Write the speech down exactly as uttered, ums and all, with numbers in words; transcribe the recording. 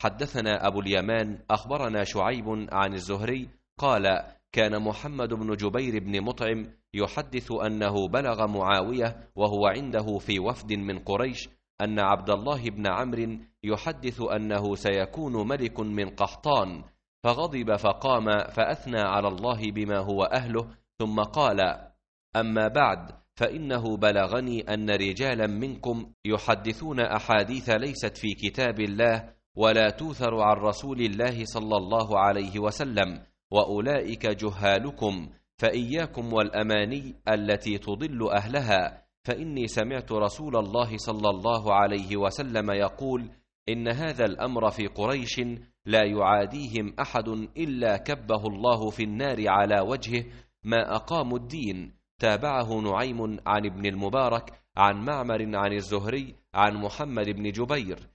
حدثنا أبو اليمان أخبرنا شعيب عن الزهري قال: كان محمد بن جبير بن مطعم يحدث أنه بلغ معاوية وهو عنده في وفد من قريش أن عبد الله بن عمرو يحدث أنه سيكون ملك من قحطان، فغضب فقام فأثنى على الله بما هو أهله، ثم قال: أما بعد، فإنه بلغني أن رجالا منكم يحدثون أحاديث ليست في كتاب الله ولا توثر عن رسول الله صلى الله عليه وسلم، وأولئك جهالكم، فإياكم والأماني التي تضل أهلها، فإني سمعت رسول الله صلى الله عليه وسلم يقول: إن هذا الأمر في قريش لا يعاديهم أحد إلا كبه الله في النار على وجهه ما أقاموا الدين. تابعه نعيم عن ابن المبارك عن معمر عن الزهري عن محمد بن جبير.